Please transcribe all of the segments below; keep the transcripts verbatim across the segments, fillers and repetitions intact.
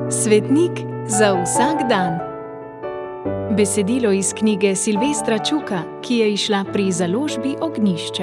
Svetnik za vsak dan. Besedilo iz knjige Silvestra Čuka, ki je izšla pri založbi Ognjišče.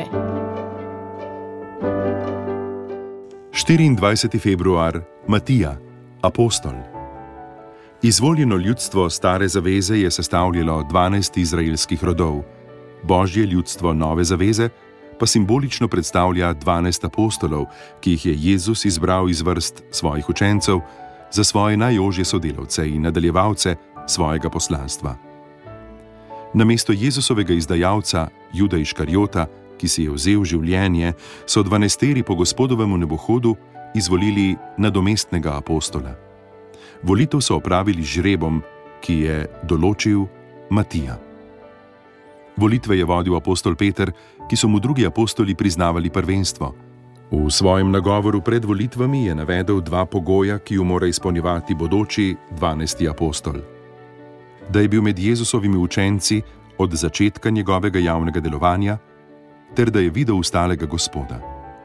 štiriindvajseti februar, Matija, apostol. Izvoljeno ljudstvo Stare zaveze je sestavljalo dvanajst izraelskih rodov, Božje ljudstvo Nove zaveze pa simbolično predstavlja dvanajst apostolov, ki jih je Jezus izbral iz vrst svojih učencev za svoje najožje sodelavce in nadaljevalce svojega poslanstva. Namesto Jezusovega izdajalca, Juda Iškariota, ki si je vzel življenje, so dvanajsteri po Gospodovemu nebohodu izvolili nadomestnega apostola. Volitev so opravili z žrebom, ki je določil Matija. Volitve je vodil apostol Peter, ki so mu drugi apostoli priznavali prvenstvo. V svojem nagovoru pred volitvami je navedel dva pogoja, ki ju mora izpolnjevati bodoči dvanajsti apostol. Da je bil med Jezusovimi učenci od začetka njegovega javnega delovanja, ter da je videl ustalega Gospoda.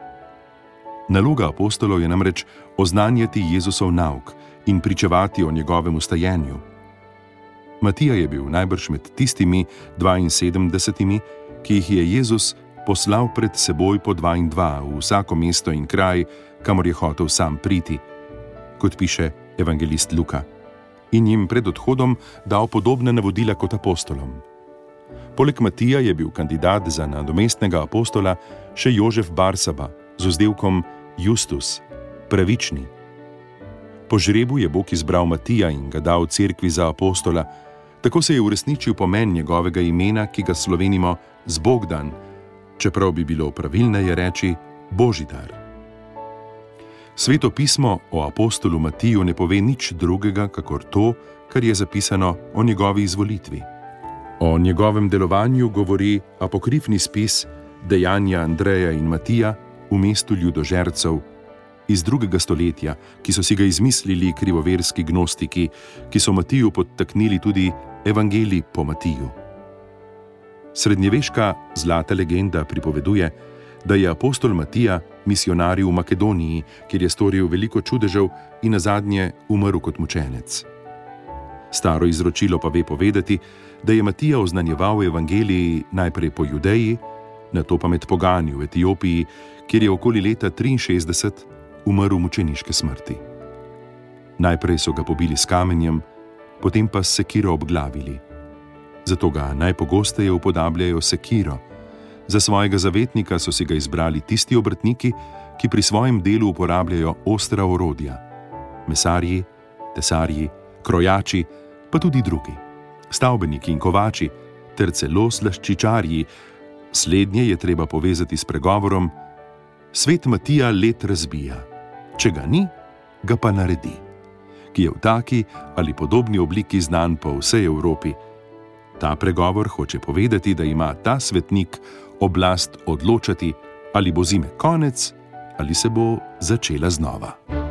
Naloga apostolov je namreč oznanjati Jezusov nauk in pričevati o njegovem ustajenju. Matija je bil najbrž med tistimi dvainsedemdesetimi, ki jih je Jezus poslal pred seboj po dva in dva v vsako mesto in kraj, kamor je hotel sam priti, kot piše evangelist Luka, in jim pred odhodom dal podobna navodila kot apostolom. Poleg Matija je bil kandidat za nadomestnega apostola še Jožef Barsaba z vzdevkom Justus, pravični. Po žrebu je Bog izbral Matija in ga dal cerkvi za apostola, tako se je uresničil pomen njegovega imena, ki ga slovenimo z Bogdan, čeprav bi bilo pravilneje reči Božidar. Sveto pismo o apostolu Matiju ne pove nič drugega, kakor to, kar je zapisano o njegovi izvolitvi. O njegovem delovanju govori apokrifni spis Dejanja Andreja in Matija v mestu ljudožercev iz drugega stoletja, ki so si ga izmislili krivoverski gnostiki, ki so Matiju podtaknili tudi Evangelij po Matiju. Srednjeveška zlata legenda pripoveduje, da je apostol Matija misijonaril v Makedoniji, kjer je storil veliko čudežev in nazadnje umrl kot mučenec. Staro izročilo pa ve povedati, da je Matija oznanjeval evangeliji najprej po Judeji, nato pa med pogani v Etiopiji, kjer je okoli leta triinšestdeset umrl mučeniške smrti. Najprej so ga pobili s kamenjem, potem pa s sekiro obglavili. Zato ga najpogosteje upodabljajo sekiro. Za svojega zavetnika so si ga izbrali tisti obrtniki, ki pri svojem delu uporabljajo ostra orodja. Mesarji, tesarji, krojači, pa tudi drugi. Stavbeniki in kovači, ter celo slaščičarji. Slednje je treba povezati s pregovorom: Svet Matija led razbija, če ga ni, ga pa naredi, ki je v taki ali podobni obliki znan po vsej Evropi. Ta pregovor hoče povedati, da ima ta svetnik oblast odločati, ali bo zime konec ali se bo začela znova.